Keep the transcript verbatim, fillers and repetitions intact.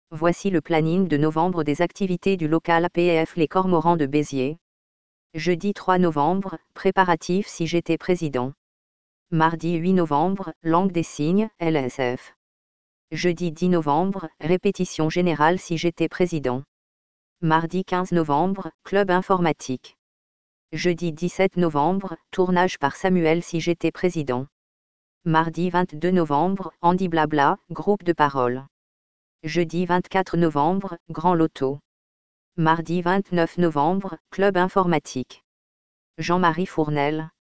Voici le planning de novembre des activités du local A P F Les Cormorans de Béziers. Jeudi trois novembre, préparatifs si j'étais président. Mardi huit novembre, langue des signes, L S F. Jeudi dix novembre, répétition générale si j'étais président. Mardi quinze novembre, club informatique. Jeudi dix-sept novembre, tournage par Samuel si j'étais président. Mardi vingt-deux novembre, Andy Blabla, groupe de parole. Jeudi vingt-quatre novembre, Grand Loto. Mardi vingt-neuf novembre, club informatique. Jean-Marie Fournel.